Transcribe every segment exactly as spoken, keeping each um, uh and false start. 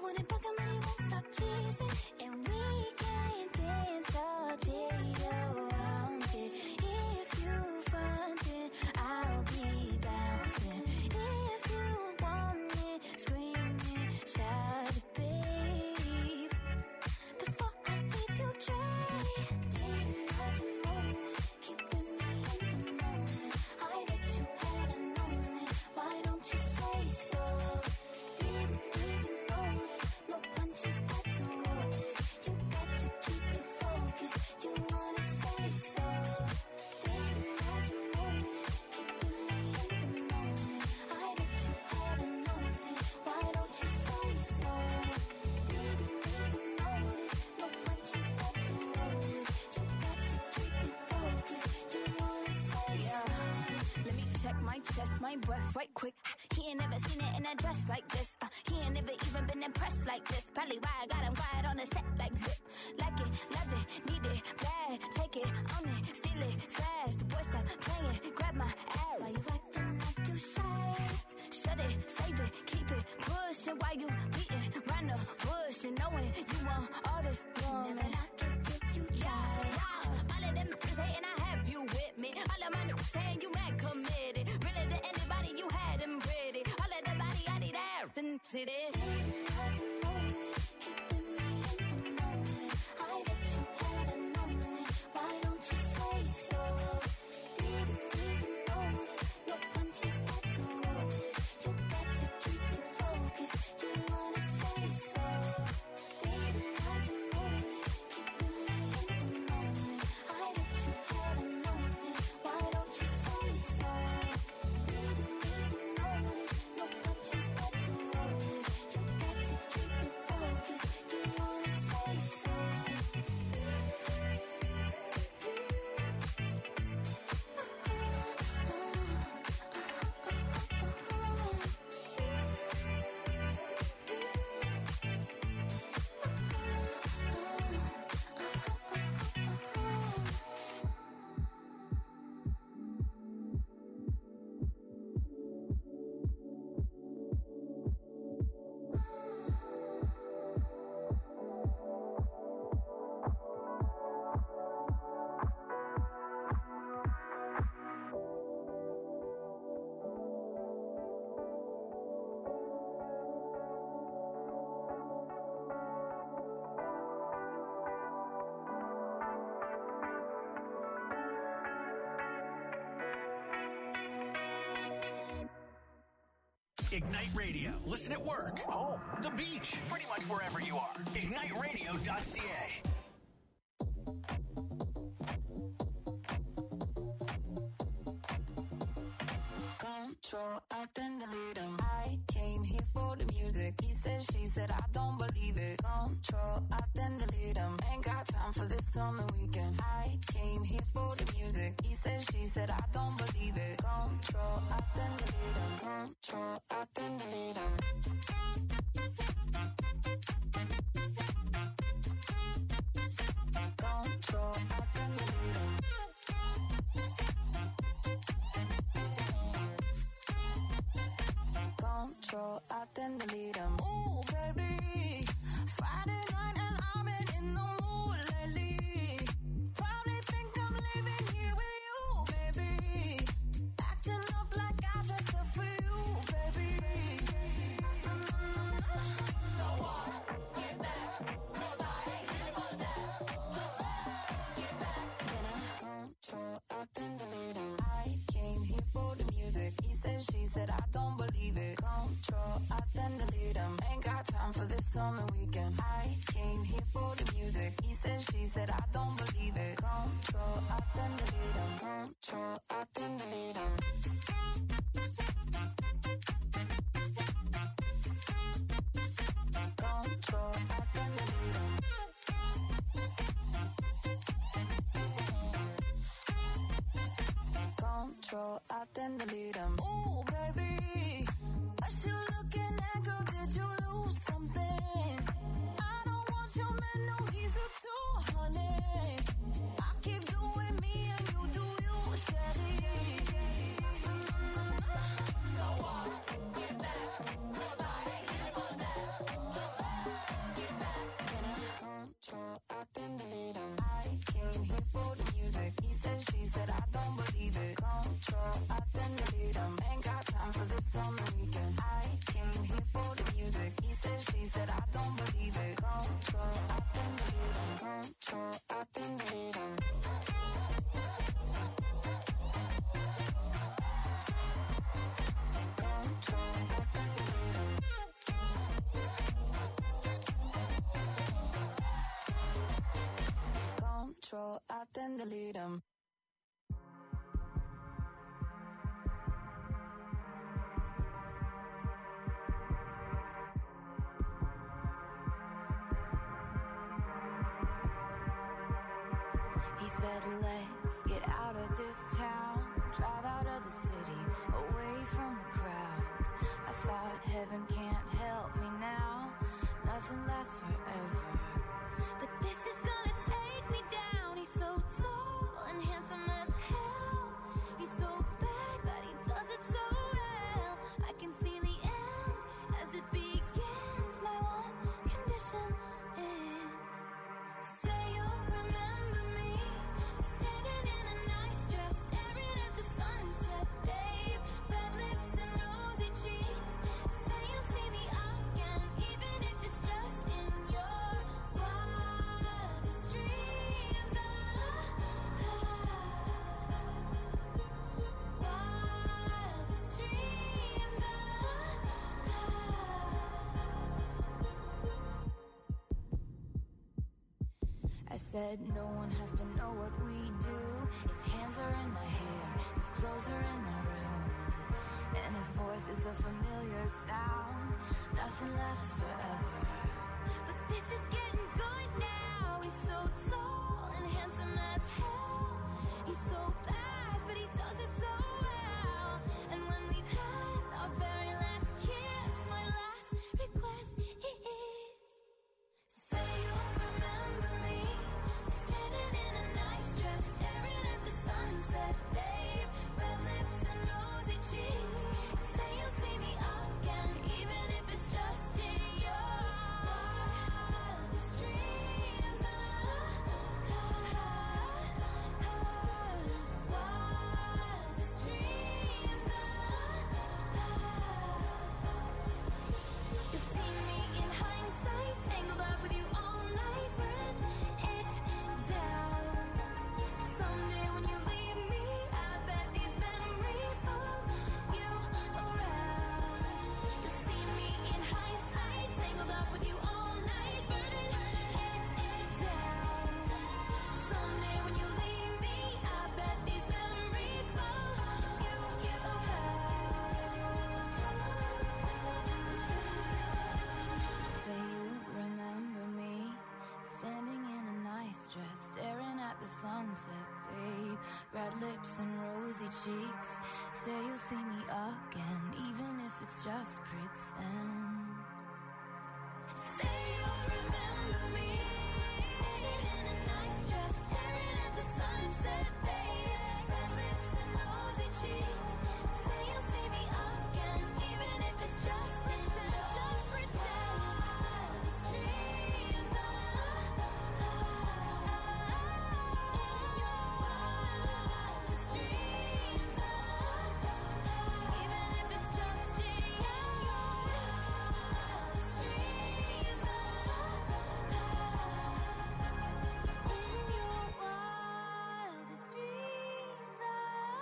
우린 방금만이 won't stop chasing, and we can dance all day around it. If you frontin', I'll be bouncing. If you want it, scream it, shout it, babe. Before I leave you dry, day and night and morning, keeping me in the moment. I bet you hadn't known it, why don't you say so? Didn't even notice, no punches had to roll it. You got to keep me focused, you wanna say so? Day and night and morning, keeping me in the moment. I bet you hadn't known it, why don't you say so? Didn't even notice, no punches had to roll it. You got to keep me focused, you wanna say so? Let me check my chest, my breath right quick. He ain't never seen it in a dress like this. Uh, he ain't never even been impressed like this. Probably why I got him quiet on the set like zip. Like it, love it, need it, bad. Take it, own it, steal it, fast. The boy stop playing, grab my ass. Why you acting like you shy? Shut it, save it, keep it pushing while you beating round the bush and knowing you want all this woman. Never knock it till you try. Yeah, all of them niggas hating, I have you with me. All of my niggas saying you mad committed. Really to anybody, you had them pretty. All of the body, I need that. Then see this. Day and night and morning, keeping me in the moment. I bet you hadn't known it, why don't you say so? Didn't even notice, no punches had to roll it. You got to keep me focused, you wanna say so? Day and night and morning, keeping me in the moment. I bet you hadn't known it, why don't you say so? Didn't even notice, no punches had to roll it. You got to keep me focused, you wanna say so? Ignite Radio. Listen at work, home, the beach, pretty much wherever you are. ignite radio dot c a. Control, I then delete him. I came here for the music. He said, she said, I don't believe it. Control, I then delete him. Ain't got time for this on the weekend. I came here for the music. He said, she said, I don't believe it. Control, I then delete him. Control, I then delete him. Control, I then delete him. Control, I then delete him. Ooh, baby, Friday night and I've been in the mood lately. Probably think I'm living here with you, baby. Acting up like I dressed up for you, baby. Mm-hmm. So what? Get back, 'cause I ain't here for that. Just get back. Then I control, I then delete him. I came here for the music. He said, she said, I don't believe it. Control, I then delete him. Ain't got time for this on the weekend. I came here for the music. He said, she said, I don't believe it. Control, I then delete him. Control, I then delete him. Control, I then delete him. Control, I then delete him. Ooh, baby, what you looking at, girl? Did you lose something? I don't want your man, no, he's a two hundred. I keep doing me and you do you, Shelly. Mm-hmm. So what? Get back, 'cause I ain't here for that. Just control, I then delete them. He said, let's get out of this town, drive out of the city, away from the crowds. I thought heaven can't help me now, nothing lasts forever. But this is gonna take me down. He's so tall and handsome as hell. He's so bad, but he does it so well. I can see the end as it begins. My one condition is, say you'll remember me, standing in a nice dress, staring at the sunset, babe. Red lips and rosy cheeks. Say you'll see me again, even if it's just in your wildest dreams. Ah, ah, wildest dreams. Ah, ah. I said no one has to know what we do. His hands are in my hair, his clothes are in my room, and his voice is a familiar sound. Nothing lasts forever, but this is getting good now. He's so tall and handsome as hell. He's so bad, but he does it so well. And when we've had our very last kiss, my last request is, say you'll remember me, standing in a nice dress, staring at the sunset, babe. Red lips and rosy cheeks. Say you'll see me again, even if it's just in your wildest dreams. Ah, ah, ah, wildest dreams. Ah, ah. You see me in hindsight, tangled up with you all night, burning it down. Someday when you leave me, I bet these memories follow you around. You see me in hindsight, tangled up with you all night, burning it down. Someday when you leave me, I bet these memories follow you around. Say you remember me, standing in a nice dress, staring at the sunset, babe. Red lips and rosy cheeks. Say you'll see me again, even if it's just pretend. Say you'll remember me, standing in a nice dress, staring at the sunset, babe. Red lips and rosy cheeks. Say you'll see me again, even if it's just in just pretend. Wildest dreams. Ah, ah, ah, in your wildest dreams. Ah, ah, even if it's just in your wildest dreams. Ah, ah, in your wildest dreams. Ah,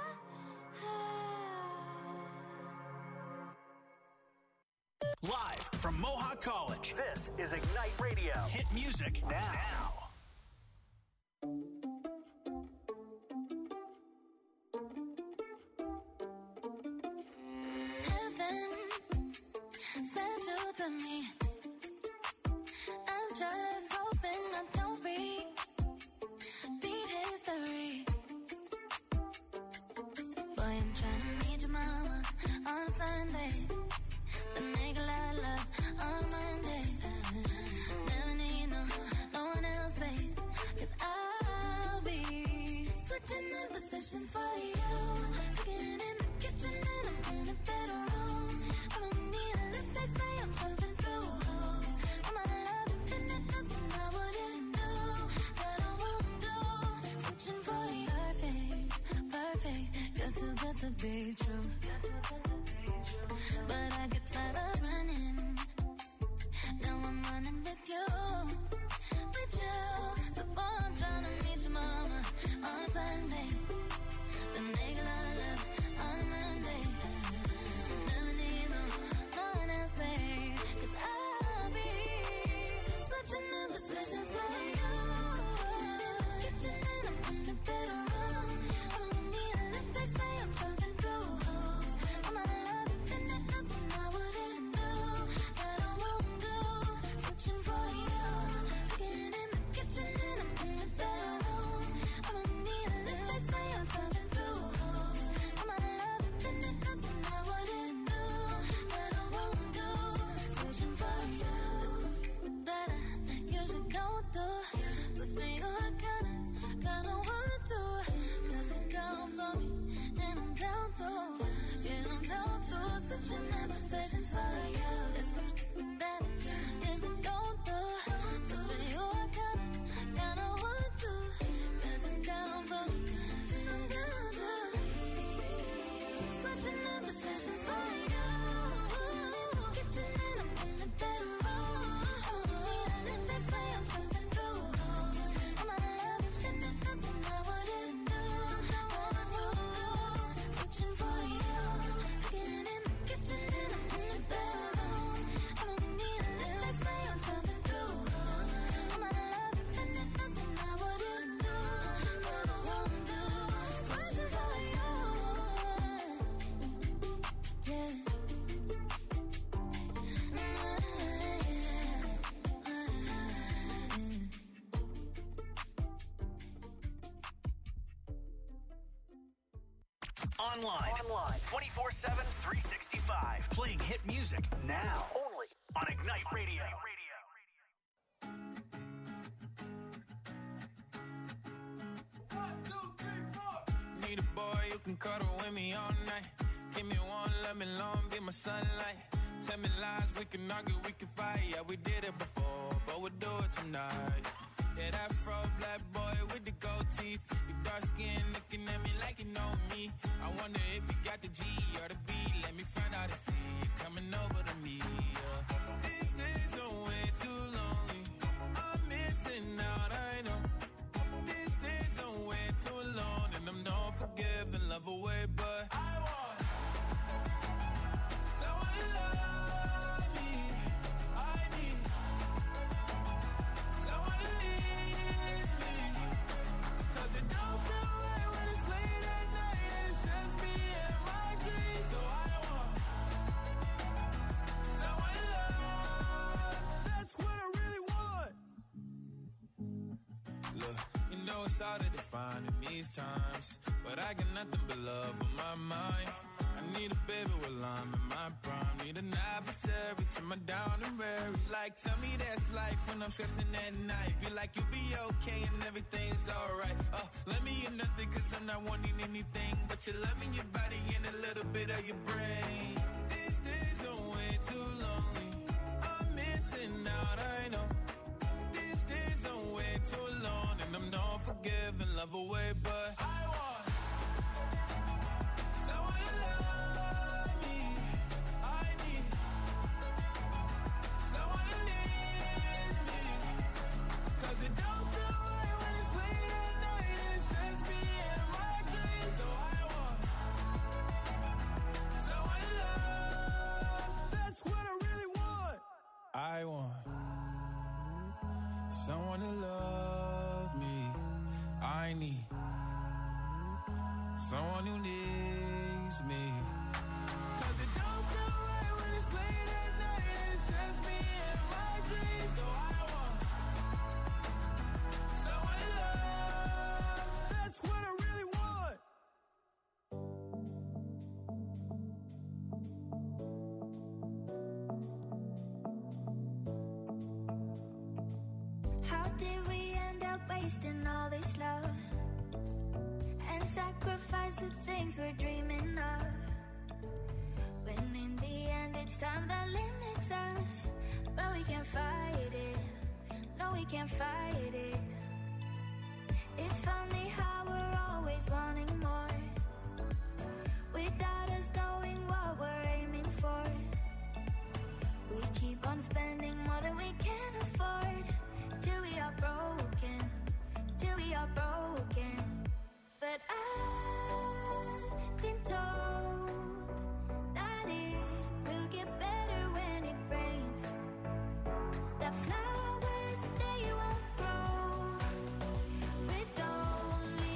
ah. Live from Mohawk College, this is Ignite Radio. Hit music now. Heaven sent you to me. I'm just hoping I don't repeat history. Boy, I'm trying to meet your mama on Sunday, then make a lot of love on Monday. Never need no, no one else, babe, 'cause I'll be switching in positions for you. Cooking in the kitchen and I'm in a better room. I don't need a lift, they say I'm jumping through hoops. I'm out of love, infinite, nothing I wouldn't do, that I won't do. Switching for you, perfect, perfect. You're too good to be true. But I get tired of running. Now I'm running with you, with you. So boy, I'm trying to meet your mama on Sunday, then make a lot of love on Monday. Never need no, no one else, babe, 'cause I'll be switching in positions for you. Kitchen sessions for you. It's something that you just don't do. So for you I kinda, kinda want to. Cause you're down for me, I'm down to. Switching up the sessions for you. Kitchen and I'm in the bedroom. And if they say I'm coming through, I'm out of love and there's nothing I wouldn't do. Switching for you. Getting in the kitchen and I'm in the bedroom. I don't need it if they say I'm coming through. I'm out of love and there's nothing I wouldn't do. Never won't do. Switching for you. Yeah. Online. Online. twenty-four seven, three sixty-five. Playing hit music now. Only on Ignite Radio. Need a boy who can cuddle with me all night. Give me one, let me long, be my sunlight. Tell me lies, we can argue, we can fight. Yeah, we did it before, but we'll do it tonight. Yeah, that fro black boy with the gold teeth. Your dark skin looking at me like you know me. I wonder if you got the G or the B. Let me find out and see you coming over to me. Yeah. These days are way too lonely. I'm missing out, I know. These days are way too alone. And I'm not forgiving, love away, but I want someone to love me. I need someone to leave me. Cause it don't feel right when it's late at night and it's just me and my dreams. So I want someone to love. That's what I really want. Look, you know it's hard to define in these times, but I got nothing but love on my mind. I need a baby while I'm in my prime. Need an adversary to my down and weary. Like, tell me that's life when I'm stressing at night. Be like, you'll be okay and everything's alright. Uh, let me in nothing cause I'm not wanting anything but your love in your body and a little bit of your brain. These days are way too lonely. I'm missing out, I know. These days are way too alone. And I'm not forgiving, love away, but I want someone to love me. I need someone to leave me. Cause it don't feel right when it's late at night and it's just me and my dreams. So I want someone to love. That's what I really want. I want someone to love me. I need someone who needs me. Cause it don't feel right when it's late at night and it's just me and my dreams. So I want someone to love. That's what I really want. How did we end up wasting all this love and sacrifice the things we're dreaming of? When in the end it's time that limits us, but we can't fight it. No, we can't fight it. It's funny how we're always wanting more without us knowing what we're aiming for. We keep on spending more than we can afford till we are broken, till we are broken. But I've been told that it will get better when it rains. The flowers, they won't grow with only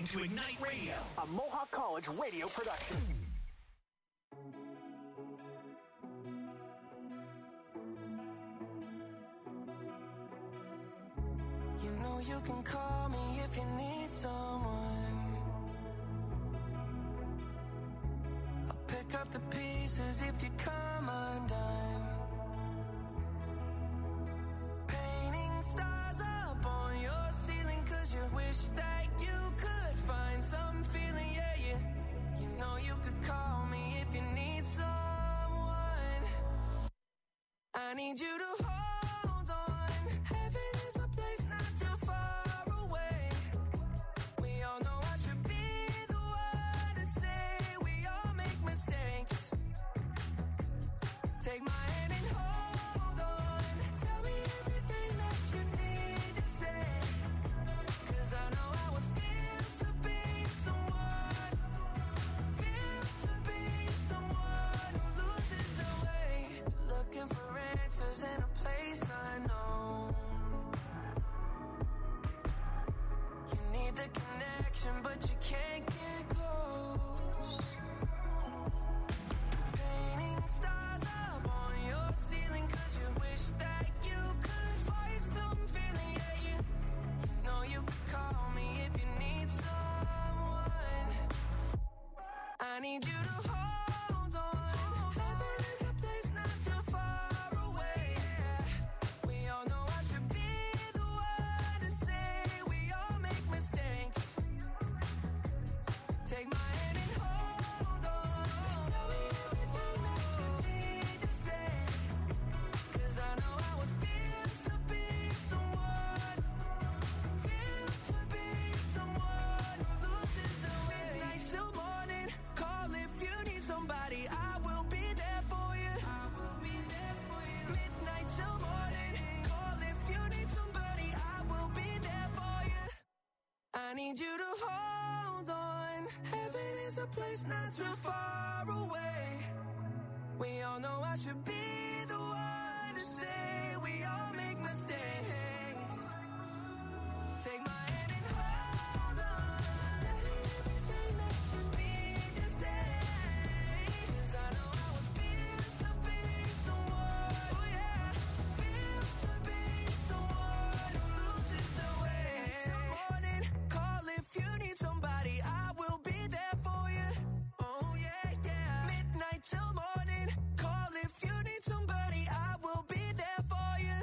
to Ignite Radio, a Mohawk College radio production. You know you can call me if you need someone. I'll pick up the pieces if you come undone. Painting stars up on your ceiling 'cause you wish that you could find some feeling, yeah, yeah. You know you could call me if you need someone. I need you to hold on. Heaven is a place not too far away. We all know I should be the one to say we all make mistakes. Take my hand and hold on. Tell me everything that you need to say. 'Cause I know how it feels to be someone. Feels to be someone who loses their way. Looking for answers in a place unknown. You need the connection, but you can't get close. Painting stars up on your ceiling 'cause you wish that you could find some feeling, yeah, yeah. You know you could call me if you need someone. I need you to hold on. Heaven is a place not too far away. We all know I should be the one to say we all make mistakes. Take my hand and hold on. Tell me everything that you need to say. 'Cause I know how it feels to be someone. Feels to be someone who loses their way. Midnight till morning. Call if you need somebody. I will be there for you. I will be there for you. Midnight till morning. Call if you need somebody. I will be there for you. I need you to hold on. Heaven is a place not too far away. We all know I should be the one to say we all make mistakes. Take my hand and hold on. Tell me everything that you need to say. 'Cause I know how it feels to be someone. Oh yeah, feels to be someone who loses their way. Till morning, call if you need somebody. I will be there for you. Oh yeah, yeah. Midnight till morning, call if you need somebody. I will be there for you.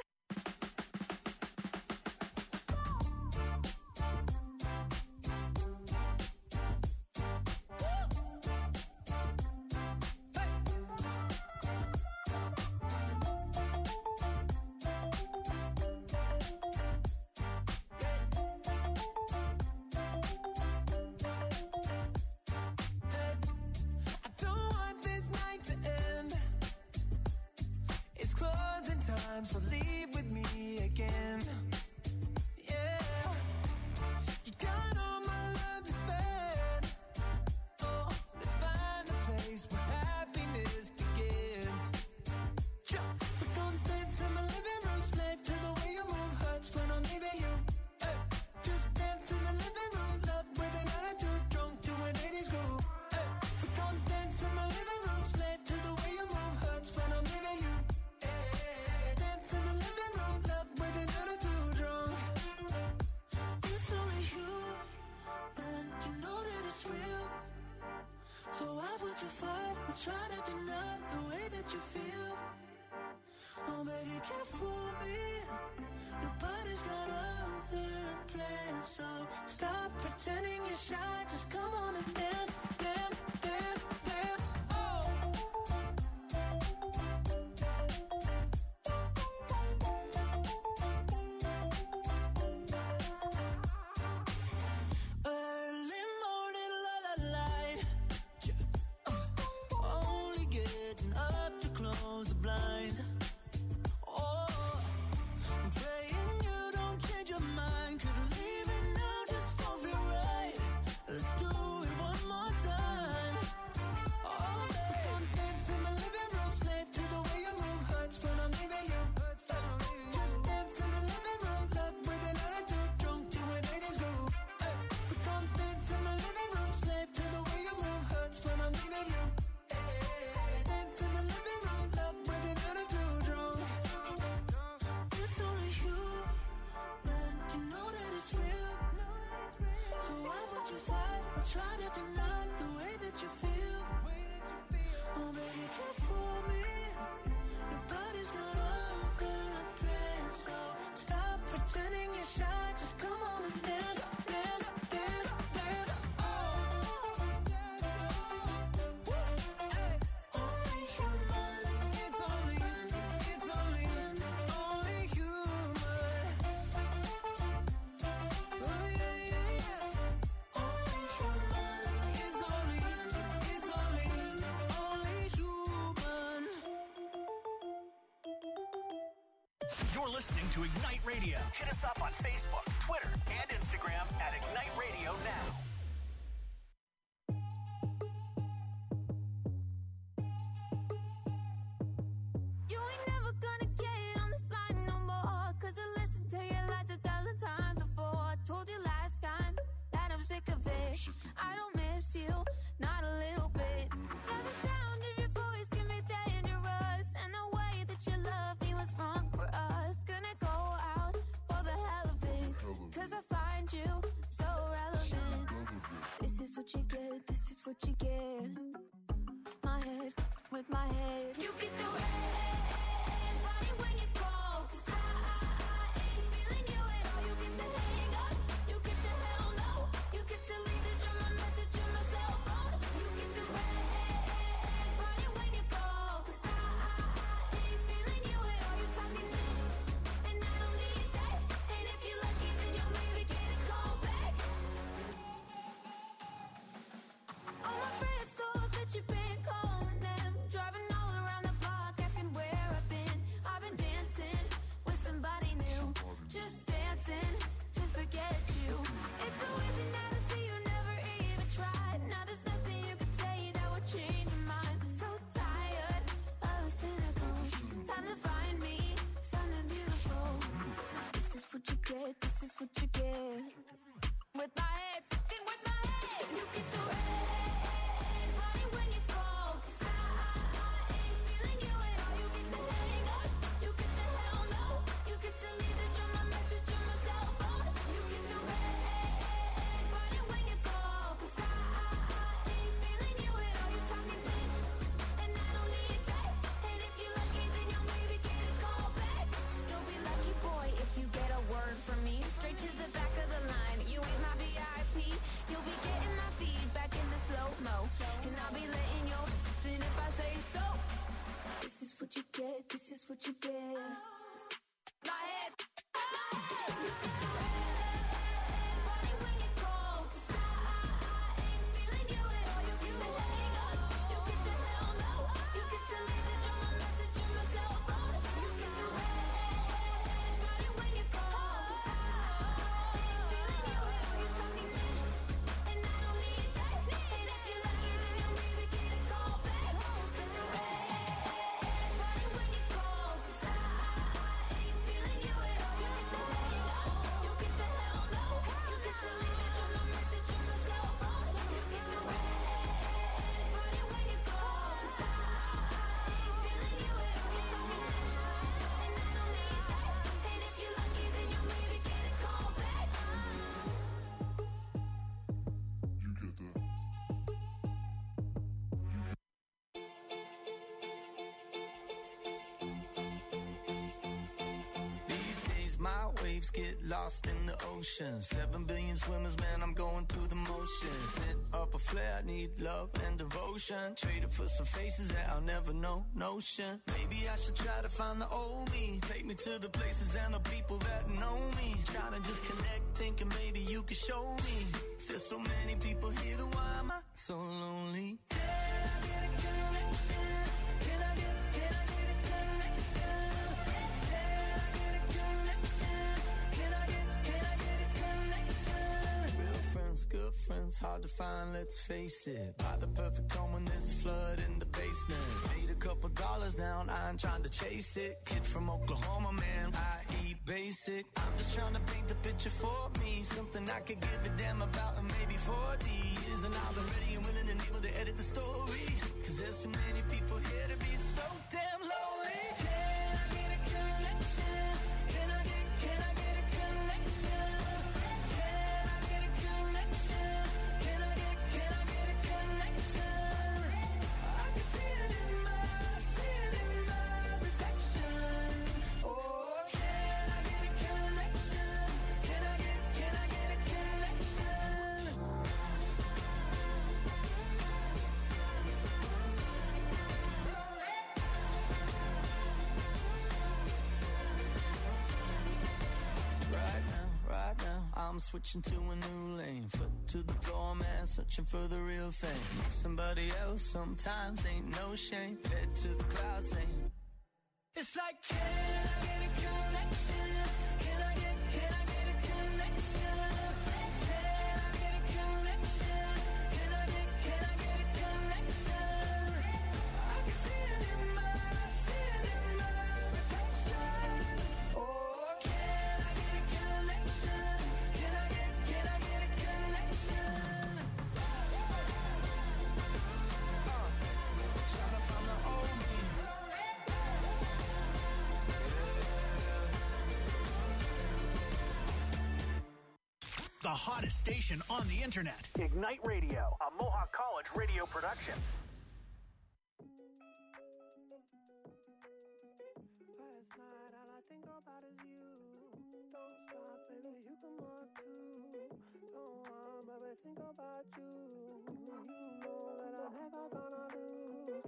I don't want this night to end. It's closing time, so leave with me again. Yeah, you got all my love to spend. Oh, let's find a place where happiness begins. Jump, we don't dance in my living room, slave to the way you move, hurts when I'm leaving you. Hey, just dance in the living room, love with an attitude, drunk to an eighties groove. Hey, we don't dance in my living room, slave to the way you move, hurts when I'm leaving you. Hey, dance in the living room, love with an attitude, drunk. It's only you, and you know that it's real. So why would you fight or try to deny the way that you feel? Oh baby, can't fool me. Nobody's got other plans, so stop pretending you're shy. Just come on and dance, dance, dance, dance. Oh. Early morning, la la light. Uh, only getting up to close the blinds. Oh, I'm praying you don't change your mind, 'cause leaving now just don't feel right. Let's do it one more time. try to deny the way that you feel. Oh, baby, can't fool me. Your body's not all the place, so stop pretending you're shy. Just come on and dance, dance, dance, dance. Oh, hey. Only human. It's only you. It's only you. Only human. Oh yeah, yeah, yeah. Only human. It's only you. It's only you. Only human. You're listening to Ignite Radio. Hit us up on Facebook, Twitter, and Instagram at Ignite Radio Now. You ain't never gonna get on this line no more. Cause I listened to your lies a thousand times before. I told you last time that I'm sick of it. I don't miss you, not a little bit. Yeah, the sound of your voice can be dangerous. And the way that you love me was wrong for us. Gonna go out for the hell of it. Cause I find you so relevant. This is what you get, this is what you get. My head with my head. You get the red body when you call. Cause I, I, I ain't feeling you at all. You get the hang up, you get the hell no. You get to leave the drum, my message on my cell phone. You get the red body when you call. Cause I, I, I ain't feeling you at all. You talking this, and I don't need that. And if you're lucky, then you'll maybe get a call back. All my friends thought that you've been calling them, driving all around the block, asking where I've been. I've been dancing with somebody new, just dancing to forget you. It's so easy now to see you never even tried. Now there's nothing you can say that would change your mind. I'm so tired of the cynical. Time to find me something beautiful. This is what you get, this is what you get. With my head, fucking with my head. You get the red body when you call. Cause I, I, I ain't feeling you at all. You get the hang up, you get the hell no. You get to leave the drum, my message on my cell phone. You get the red body when you call. Cause I, I, I ain't feeling you at all. You talking this, and I don't need that. And if you're lucky, then you'll maybe get a call back. You'll be lucky, boy, if you get a word from me. Straight to the back of the line. You ain't my V I P. You'll be getting my feedback in the slow-mo. And I'll be letting your in if I say so. This is what you get, this is what you get. My head, my head. You get the red body when you call. Cause I, I, I ain't feeling you at all. You get the hang up, you get the hell no. You get to leave the drum, my message on my cell phone. You get the red body when you call. Cause I, I ain't feeling you at all. You talking this, and I don't need that. And if you're lucky, then you'll maybe get a call back. You get the red body when you call. Cause I, I ain't feeling you at all. You get the hang up, you get the hell no. You get to leave the drum, my message on my cell phone. You get the red body when you call. Cause I, I ain't feeling you at all. You talking this, and I don't need that. And if you're lucky, then you'll maybe get a call back. You get that. These days my waves get lost in the ocean. Seven billion swimmers, man, I'm going through the motions. Hit up a flare, need love and devotion. Traded for some faces that I'll never know, notion. Maybe I should try to find the old me. Take me to the places and the people that know me. Trying to just connect, thinking maybe you could show me. There's so many people here, then why am I so lonely? Can I get a connection? Can I get, can I get a connection? Can I get a connection? Can I get, can I get a connection? Real friends, good friends, hard to find, let's face it. Buy the perfect home when there's a flood in the basement. Made a couple dollars now and I ain't trying to chase it. Kid from Oklahoma, man, I eat basic. I'm just trying to paint the picture for me. Something I could give a damn about in maybe forty years. And I'll be ready and willing and able to edit the story. Cause there's so many people here to be so damn lonely. Can I get a connection? Can I get, can I get a connection? Can I get a connection? Can I get, switching to a new lane. Foot to the floor, man, searching for the real thing. Somebody else sometimes ain't no shame. Head to the clouds saying, it's like, can I get a connection? Can I get, can I get a connection? Can I get a connection? Can I get, can I get a connection? I can see it in my, I see it in my reflection. Oh, can I get a connection? Can I get, can I get a connection? Uh, trying to find the old me. The hottest station on the internet. Ignite Radio, a Mohawk College radio production. Last night, all I think about is you. Don't stop, baby, you can walk too. Don't want, baby, think about you. You know that I'm never gonna lose.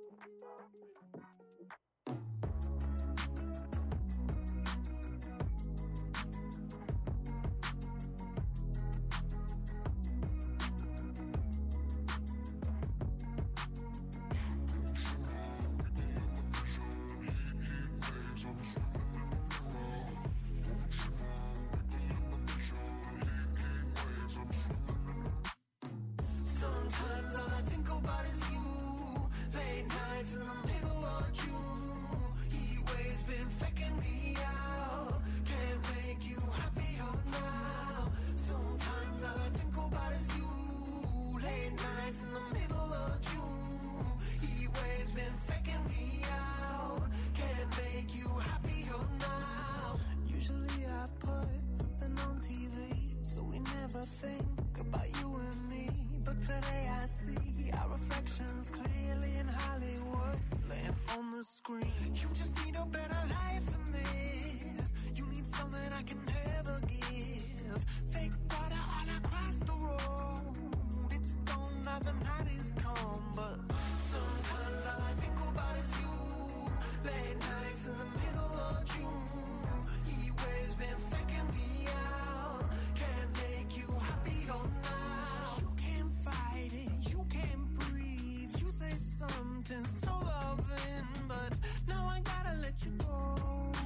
Sometimes all I think about is you. Late nights in the middle of June. He waves been faking me out. Can't make you happier now. Sometimes all I think about is you. Late nights in the middle of June. He waves been faking me out. Can't make you happier now. Usually I put something on T V, so we never think about you and me. But today I see our reflections clearly in Hollywood, laying on the screen. You just need a better life than this. You need something I can never give. Fake water all across the road. It's gone now, the night is come. But sometimes all I think about is you. Late nights in the middle of June. He waves been faking me out. Can't make you happier now. You can't fight it, you can't breathe. You say something so loving, but now I gotta let you go.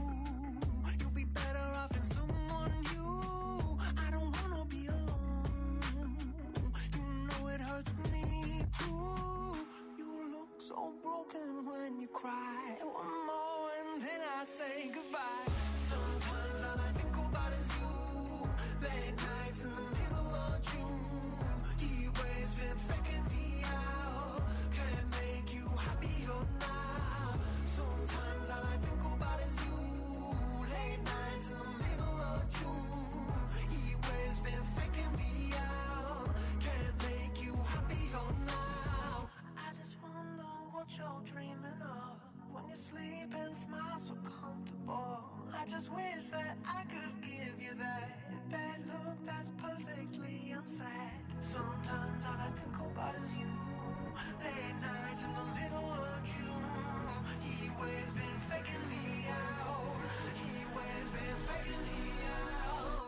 You'll be better off in someone new. I don't wanna be alone. You know it hurts me too. You look so broken when you cry. One more and then I say goodbye. Sometimes all I think about is you. Late nights in the middle of June. He waves been faking me out. Can't make you happier now. Sometimes all I think about is you. Late nights in the middle of June. He waves been faking me out. Can't make you happier now. I just wonder what you're dreaming of when you sleep and smile so comfortable. I just wish that I could give you that bad look that's perfectly unsaid. Sometimes all I think about is you. Late nights in the middle of June. He waves been faking me out. He waves been faking me out.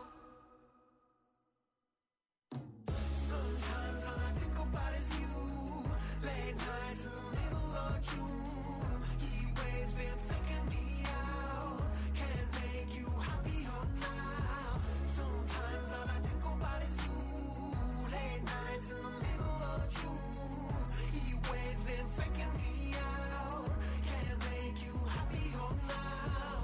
Sometimes all I think about is you. Late nights in the middle of June. He waves been faking me out. Can't make you happier now. Sometimes all I think about is you. Late nights in the middle of June. He waves been faking me out. Can't make you happier now.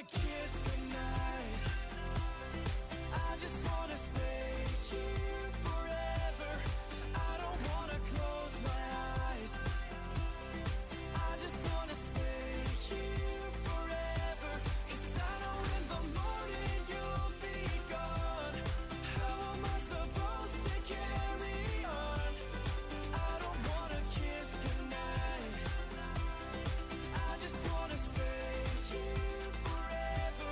kiss goodnight. I just wanna stay here forever. I don't wanna close my eyes. I just wanna stay here forever. 'Cause I know in the morning you'll be gone. How am I supposed to carry on? I don't wanna kiss goodnight. I just wanna stay here forever.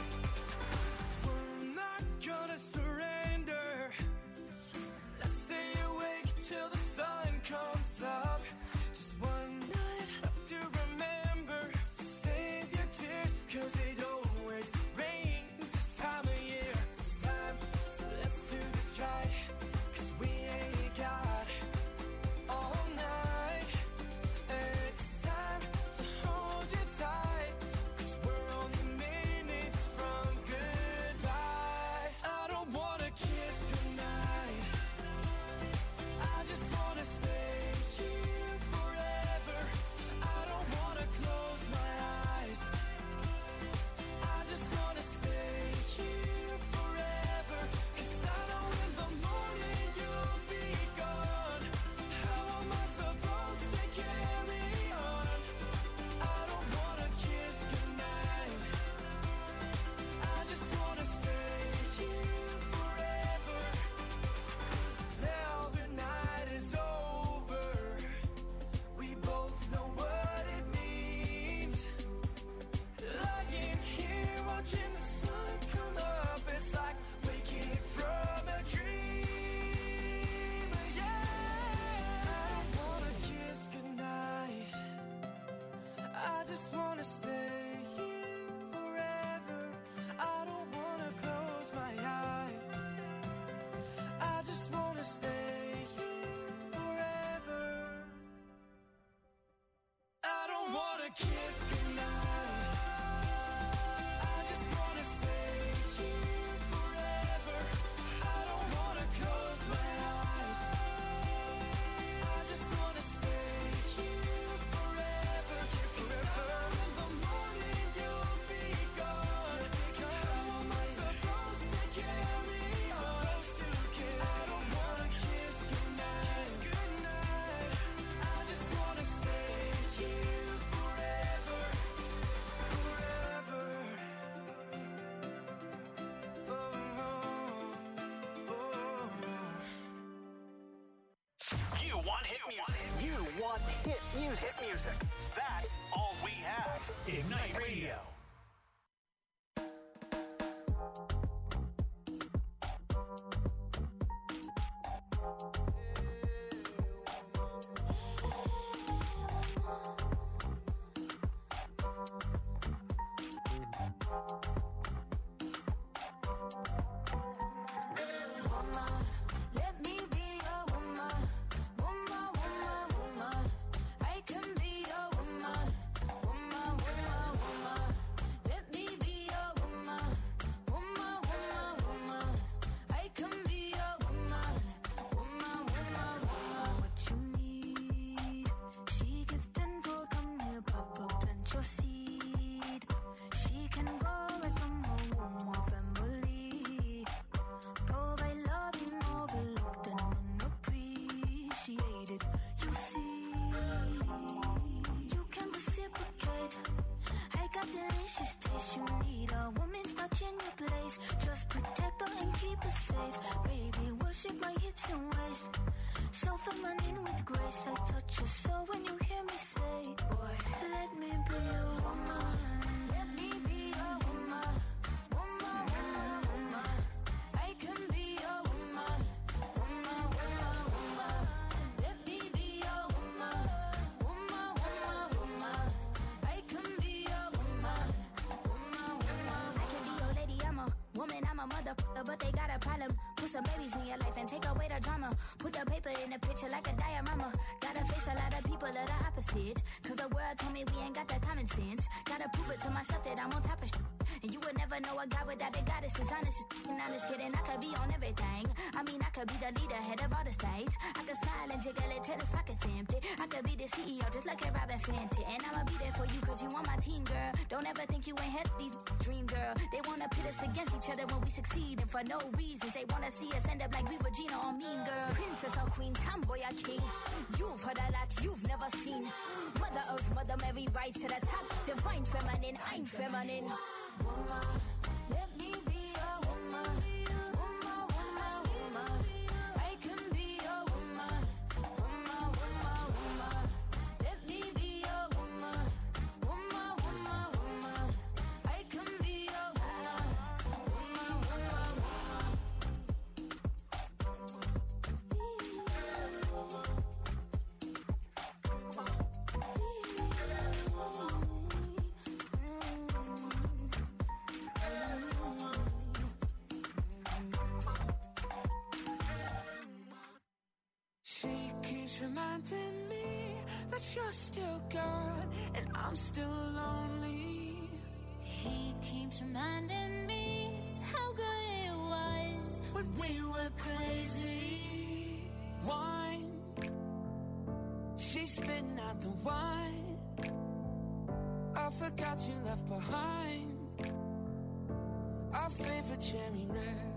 We're not gonna surrender. Let's stay awake till the sun comes up. Just one night left to remember. Save your tears, 'cause it always rains this time of year. It's time, so let's do this right. 'Cause we ain't got all night. And it's time to hold you tight. 'Cause we're only minutes from goodbye. I don't wanna kiss goodnight. I just wanna stay here forever. I don't wanna close my eyes. I just wanna stay here forever. 'Cause I know in the morning you'll be gone. How am I supposed to carry on? I don't wanna kiss goodnight. I just wanna stay here forever. Now the night is over. We both know what it means. Lying here watching the sun come up. It's like waking from a dream. Yeah. I don't wanna kiss goodnight. I just wanna stay here forever. I don't wanna close my eyes. I just wanna stay here forever. I don't wanna kiss goodnight. I just wanna stay here forever. I don't wanna close my eyes. I just wanna stay here forever. Forever. In the morning you'll be gone. How am I supposed to carry on? I don't wanna kiss goodnight. I just wanna stay here forever. Forever. Oh, oh, oh. You want hit music. You want hit music. Hit music. That's all we have. Ignite Radio. Woman, let me be your woman. Woman, woman, woman. I can be your woman. Woman, woman, woman. Let me be your woman. Woman, woman, woman. I can be your woman. Woman, woman, woman. What you need, she give tenfold. Come here, Papa, plant your seed. She can go right from her womb or family. Provide love you overlooked and unappreciated. You see, you can reciprocate. I got delicious taste. You need a woman's touch in your place. Just protect her and keep her safe. Baby, worship my hips and waist. So feminine with grace. I touch your soul when you hear me say, boy, let me be your woman. Let me be your woman. Woman, woman, woman. I can be your woman. Woman, woman, woman. Let me be your woman. Woman, woman, woman. I can be your woman. Woman, woman. I can be your lady. I'm a woman. I'm a motherfucker, but they got a problem. Put some babies in your life and take away the drama. Put the paper in the picture like a diorama. Gotta face a lot of people that are opposite. Cause the world told me we ain't got that common sense. Gotta prove it to myself that I'm on top of shit. And you would never never know a guy without a goddess is honest. And I'm just kidding, I could be on everything. I mean, I could be the leader, head of all the states. I could smile and jiggle it till his pockets empty. I could be the C E O, just like a Robin Fenty. And I'ma be there for you, cause you on my team, girl. Don't ever think you ain't had these dream, girl. They wanna pit us against each other when we succeed. And for no reasons, they wanna see us end up like we Regina or Mean Girl. Princess or queen, tomboy or king. You've heard a lot you've never seen. Mother Earth, Mother Mary, rise to the top. Divine feminine, I'm feminine. Woman, let me be a woman. Woman, woman, woman. I can be a woman. Woman, woman, woman. Let me be a woman. Woman, woman, woman. I can be a woman. Woman, woman, woman. She keeps reminding me that you're still gone and I'm still lonely. He keeps reminding me how good it was When we were crazy, wine. She's spitting out the wine. I forgot you left behind our favorite cherry red.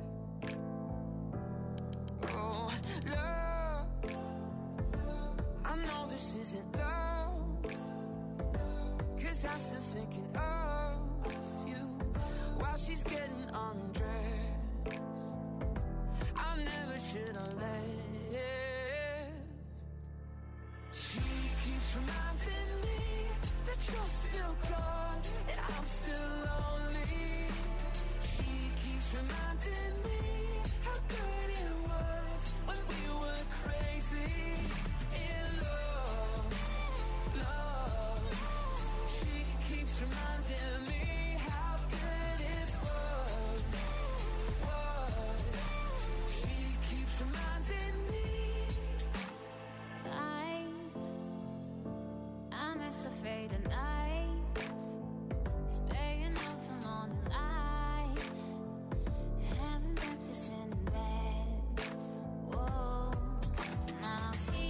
Oh, love, I know this isn't love, cause I'm still thinking of you while she's getting undressed. I never should have left. She keeps reminding me that you're still gone and I'm still lonely. She keeps reminding me how good it was when we were crazy in love, love. She keeps reminding me how good it was, was. She keeps reminding me. night. I'm as afraid of night. Staying out till morning light. Having breakfast in bed. Whoa. Now he,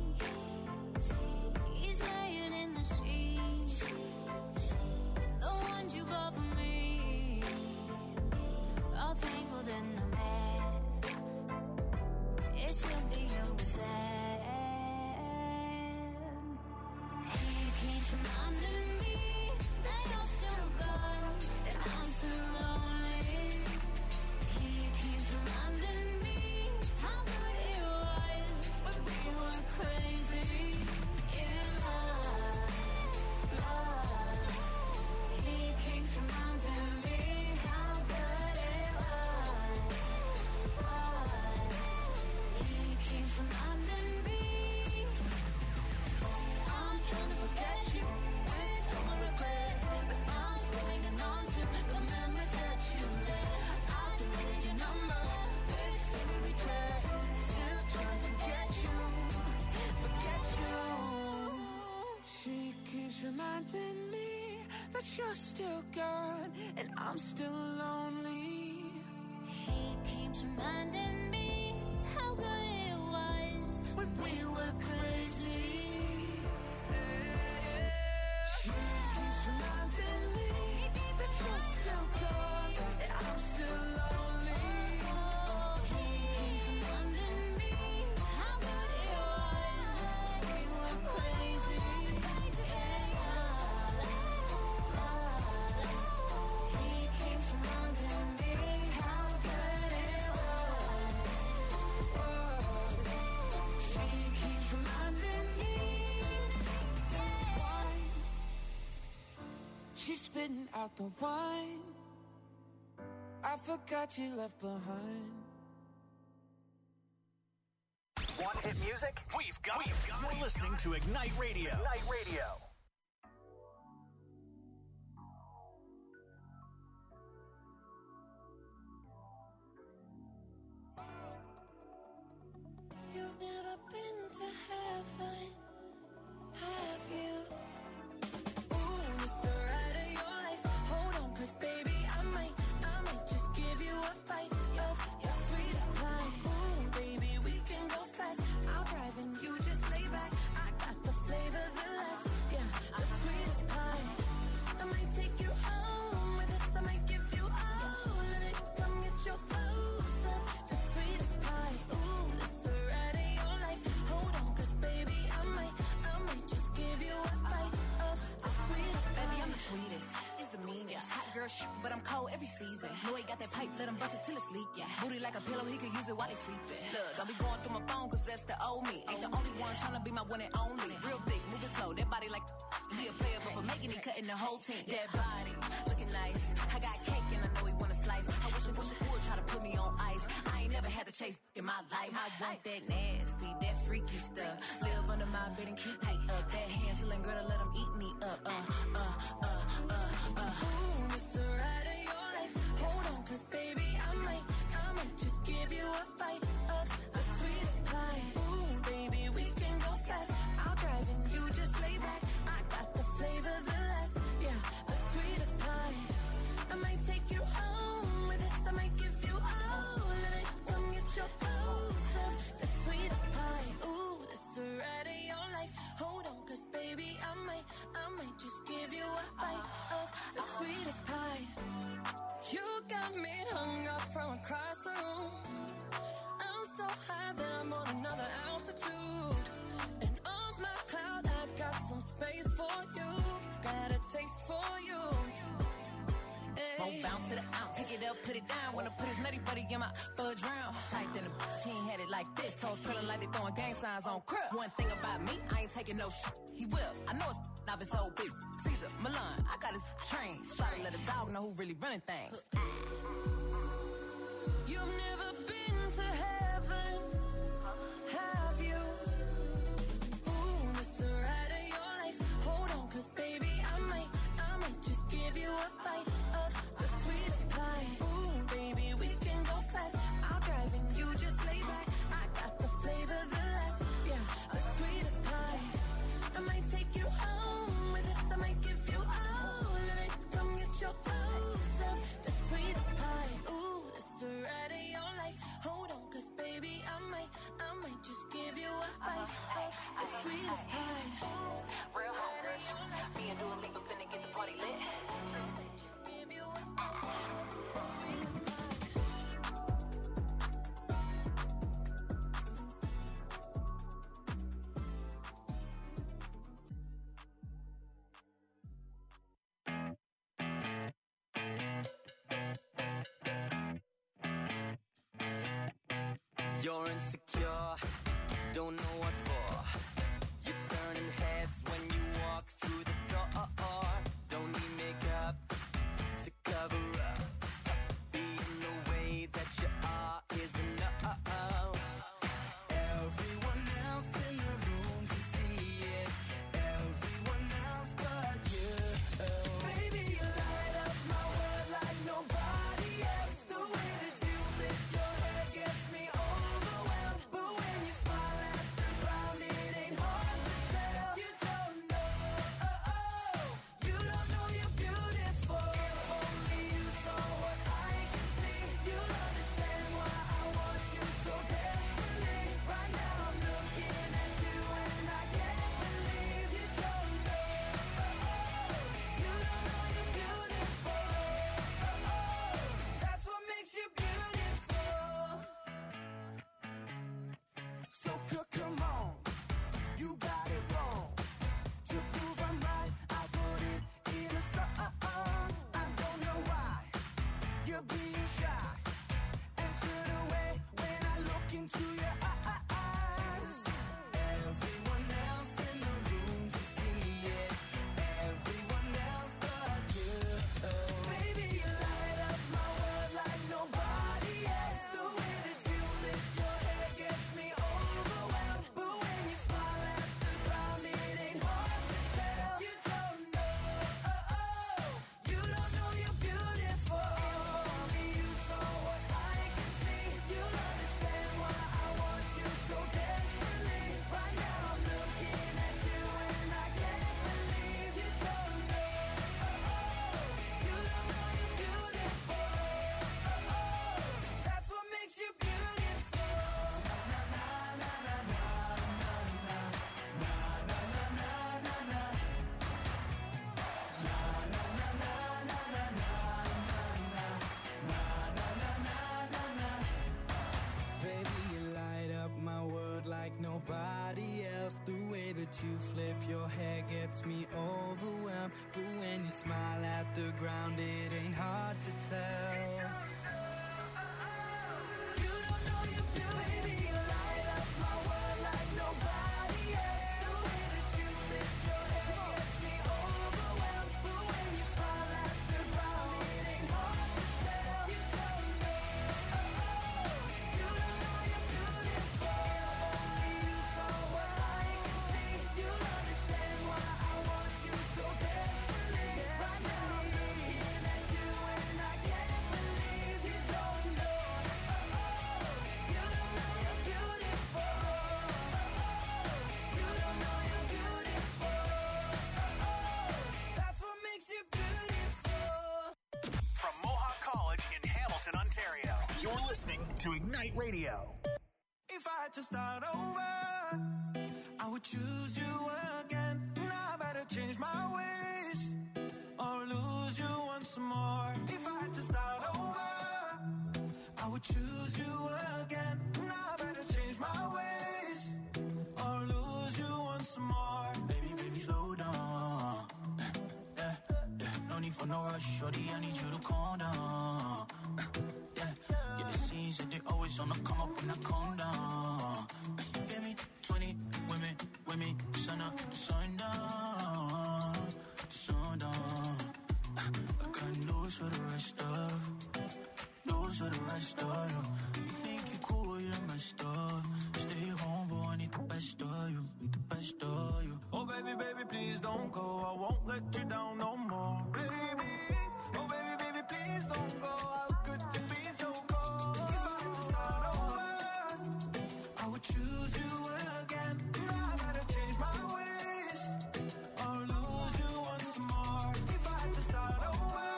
he's laying in the sheets. The ones you bought for me. All tangled in the mess. It should be over then. He keeps reminding me that you're still gone and I'm still lonely. He keeps reminding me how good it was when we were crazy in love, love. He keeps reminding me how good it was, was. He keeps reminding me I'm trying to forget you with all my regrets, but I'm still hanging on to the memories that you left. I deleted your number with every text, still trying to forget you, forget you. She keeps reminding me that you're still gone and I'm still lonely. He keeps reminding me how good it was When we were crazy, she keeps reminding me that you're still gone and I'm still lonely. He keeps reminding me how good it was we were crazy. He keeps reminding me how good it was. She keeps reminding me. Wine. She's spitting out the wine. I forgot you left behind. Want hit music? We've got it. You're listening to Ignite Radio. Ignite Radio. You've never been to heaven, have you? Ooh, it's the ride of your life. Hold on, cause baby, I might cold every season. Know he got that pipe, let him bust it till it's leak, yeah. Booty like a pillow, he could use it while he sleeping. Look, don't be going through my phone, cause that's the old me. Ain't the only one tryna be my one and only. Real thick, moving slow, that body like he a player, but for making it, cutting the whole team. That body, looking nice. I got cake and I know he wanna slice. I wish I wish I would try to put me on ice. I ain't never had to chase in my life. I want that nasty, that freaky stuff. Live under my bed and keep me up. That Hansel girl to let him eat me up. Uh, uh, uh, uh, uh. Ooh, it's the ride of your life. Hold on, cause baby, I might, I might just give you a bite of the sweetest pie. Ooh, baby, we can go fast. I'll drive and you just lay back. I got the flavor, the last, yeah, the sweetest pie. I might take you home with us. I might give you all of it. Come get your dose of the sweetest pie. Ooh, it's the ride of your life. Hold on, cause baby, I might, I might just give you a bite of the sweetest pie. You got me hung up from across the room. I'm so high that I'm on another altitude. And on my cloud, I got some space for you. Got a taste for you. Won't bounce to the ounce, pick it up, put it down. Wanna put his nutty buddy in my fudge round. Tight than a bitch, he ain't had it like this. Toes curling like they throwing gang signs on crib. One thing about me, I ain't taking no shit. He will, I know it's not his old bitch. Caesar, Milan, I got his train. Try to let a dog know who really running things. You've never been to heaven, have you? Ooh, it's the ride of your life. Hold on, cause baby, I might, I might just give you a bite of the sweetest pie. Ooh, baby, we can go fast. I'll drive and you just lay back. I got the flavor, the last, yeah, the sweetest pie. I might take you home with us. I might give you all of it. Come get your dose of the sweetest pie. Ooh, it's the ride of your life. Hold on, cause baby, I might, I might just give you a bite of the sweetest pie. Real home rush. Me and Dua Lipa finna get the party lit. Just give you a bite. You're insecure, don't know what for. You're turning heads when you walk through the door. Don't need makeup to cover up. Being the way that you are is enough. Everyone else in the room can see it. Everyone else but you. Baby, you light up my world like nobody else. The way that you flip your hair gets me overwhelmed. But when you smile at the ground, it ain't hard to tell. You don't know, oh, oh. You don't know you're beautiful. If only you saw what I can see, you'll understand why I want you so desperately. Right now I'm looking at you and I can't believe you don't know, oh, oh. You don't know you're beautiful, oh, oh. That's what makes you beautiful. So c- come on, you got it wrong. To prove I'm right, I put it in a song. I don't know why you're being shy and turn away when I look into your eyes. Everyone else in the room can see it. Everyone else but you. Baby, you light up my world like nobody else. The way that you flip your hair gets me overwhelmed. But when you smile at the ground, it ain't hard to tell. You don't know, oh, oh. You don't know you're beautiful. If only you saw what I can see, you'll understand why I want you so desperately. Right now I'm looking at you and I can't believe you don't know, oh, oh. You don't know you're beautiful, oh, oh. That's what makes you beautiful. Na na na na na na na na na na na na na. Na na na na na na na na na na. Baby, you light up my world like nobody else. The way that you flip your hair gets me overwhelmed. But when you smile at the ground, it ain't hard to tell. You don't know your beauty, you light up my world like nobody else. The way that you flip your hair gets me overwhelmed. But when you smile at the ground, it ain't hard to tell. You don't know, oh, oh. You don't know you're beautiful. Only you saw what I can see. You'll understand why I want you so desperately. Right now I'm looking at you and I can't believe you don't know, oh, oh. You don't know you're beautiful, oh, oh. You don't know you're beautiful, oh, oh. That's what makes you beautiful. From Mohawk College in Hamilton, Ontario, you're listening to Ignite Radio. If I had to start over, I would choose you again. Now I better change my ways or lose you once more. If I had to start over, I would choose you again. Now I better change my ways or lose you once more. Baby, baby, slow down. Yeah, yeah. No need for no rush, shorty. I need you to calm down. Yeah, yeah. It seems that they always on the come up when I calm down. You feel me? Twenty women, women, sun up, sun down, sun down. I got news for the rest of, news for the rest of you. You think you cool, you're messed up. Stay home, boy, I need the best of you, need the best of you. Oh baby, baby, please don't go. I won't let you down no more, baby. Oh baby, baby, please don't go. How could you be so cold? If I had to start over, I would choose you again. Now I better change my ways or lose you once more. If I had to start over,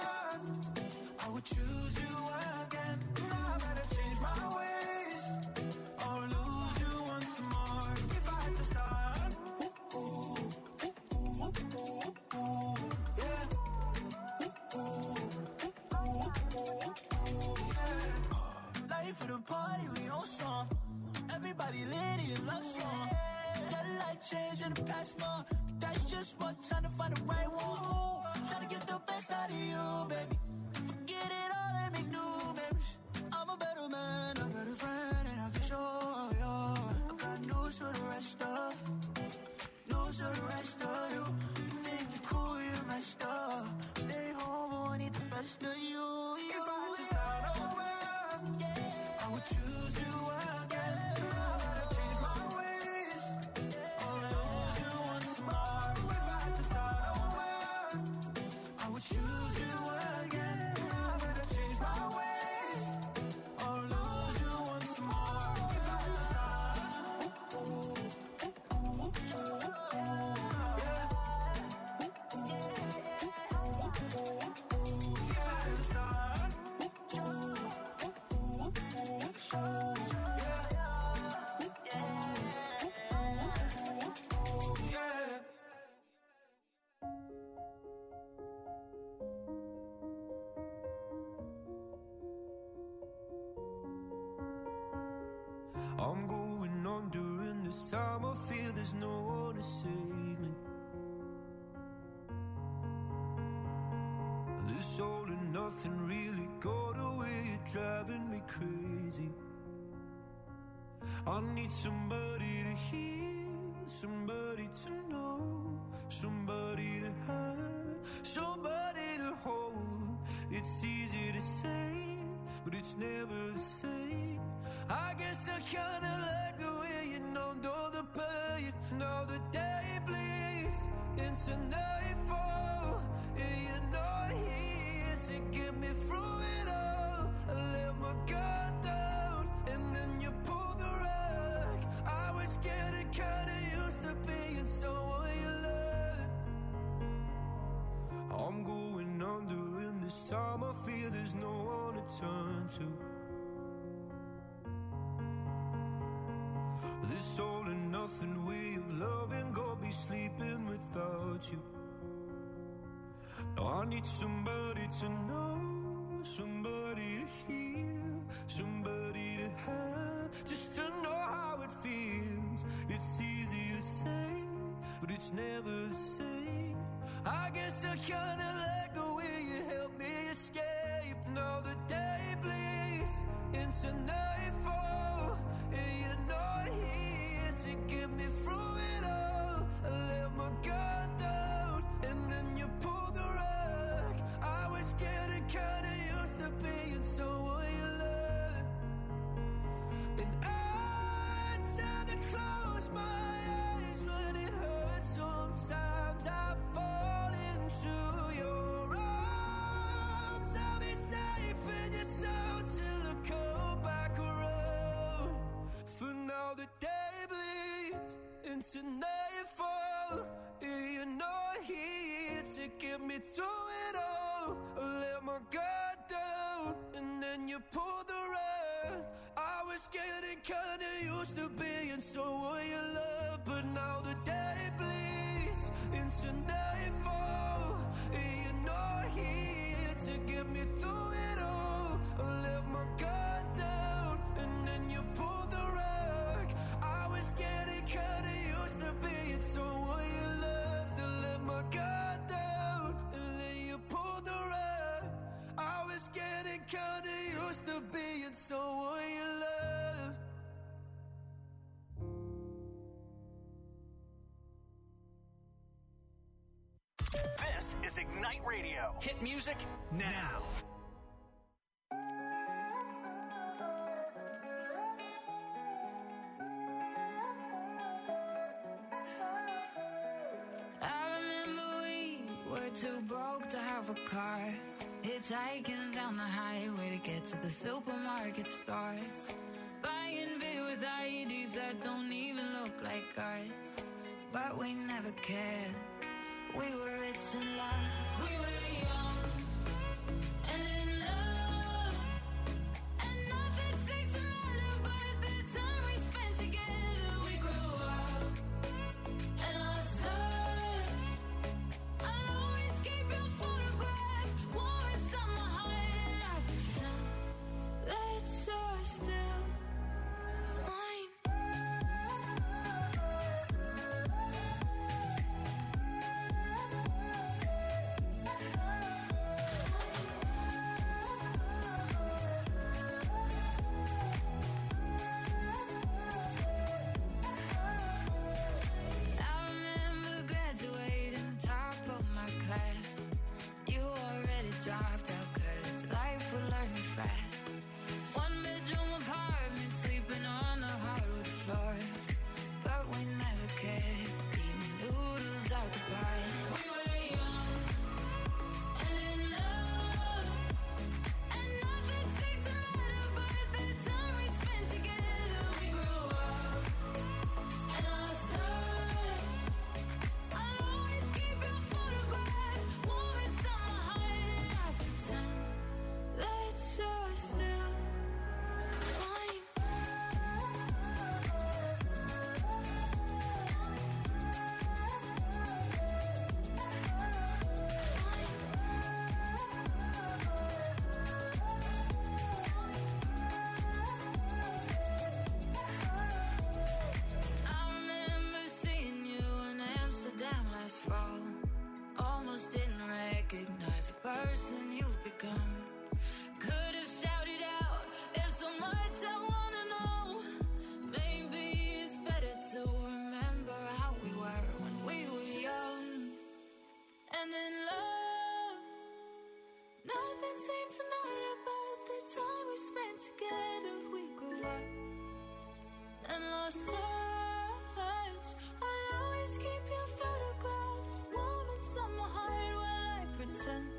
I would choose you again. Now I better change my ways or lose you once more. If I had to start, ooh, ooh, ooh, ooh, ooh, ooh, yeah. Ooh, ooh, ooh, ooh, ooh, yeah. Life for the party, we on song. Everybody lit in love song. Got a life change in the past month. That's just what time to find the right one. Ooh, trying to get the best out of you, baby. Forget it all and make new memories. I'm a better man, a better friend, and I can show you. I got news for the rest of, news for the rest of you. You think you're cool, you're messed up. Stay home, I need the best of you. If I had to start over, I would choose you again. Now I better change my ways or lose you once more. If I had to start over, I would choose you again. Now I better change my ways or lose you once more. If I had to start, ooh, ooh, ooh, ooh, ooh, yeah. Ooh, ooh, ooh, ooh, ooh. If I had to start, ooh, ooh, ooh, ooh, ooh, yeah. Ooh, ooh, ooh, ooh, yeah. I'm going on during this time. I feel there's no one to save me. This all and nothing really got away. You're driving me crazy. I need somebody to hear, somebody to know, somebody to have, somebody to hold. It's easy to say, but it's never the same. I guess I kinda like the way you numbed all the pain. Now the day bleeds into nightfall, and you're not here to get me through it all. I let my guard down, and then you pulled the rug. I was getting kinda used to being someone you loved. I'm going under, and this time I feel there's no one to turn to. This all and nothing way of loving, go be sleeping without you. Now I need somebody to know, somebody to hear, somebody to have, just to know how it feels. It's easy to say, but it's never the same. I guess I kinda like the way you help me escape. into nightfall, and you're not here to get me through it all. I let my guard down, and then you pulled the rug. I was getting kinda used to being someone you loved, and I tend to close my eyes when it hurts. Sometimes I fall into your arms. I'll be safe in your soul till I come back around. For now the day bleeds into nightfall, and you're not here to get me through it all. I let my guard down, and then you pulled the rug. I was getting kinda used to being someone you love, but now the day bleeds into nightfall, and you're not here to get me through it all. I let my guard down, and then you pulled the rug. I was getting kinda used to being someone you loved. I let my guard down, and then you pulled the rug. I was getting kinda used to being someone you loved. This is Ignite Radio. Hit music now. I remember we were too broke to have a car, hitchhiking down the highway to get to the supermarket store, buying beer with I Ds that don't even look like ours. But we never cared. We were rich in love. We were young and in love, and nothing seemed to matter but the time we spent together. We grew up and lost touch. I'll always keep your photograph warm inside my heart, and I pretend that you're still mine. I remember graduating top of my class. You already dropped out 'cause life would learn you fast. One bedroom apartment, sleeping on the hardwood floor. But we never cared, eating noodles out the pot. We were young and in love, and nothing seemed to matter but the time we spent together. We grew up and lost touch. I'll always keep your photograph warm inside my heart, and I pretend that you're still mine. I remember seeing you in Amsterdam last fall. Almost didn't recognize the person you've become. Could have shouted out, there's so much I wanna know. Maybe it's better to remember how we were when we were young and in love. Nothing seemed to matter but the time we spent together. We grew up and lost touch. I'll always keep your photograph warm inside my heart while I pretend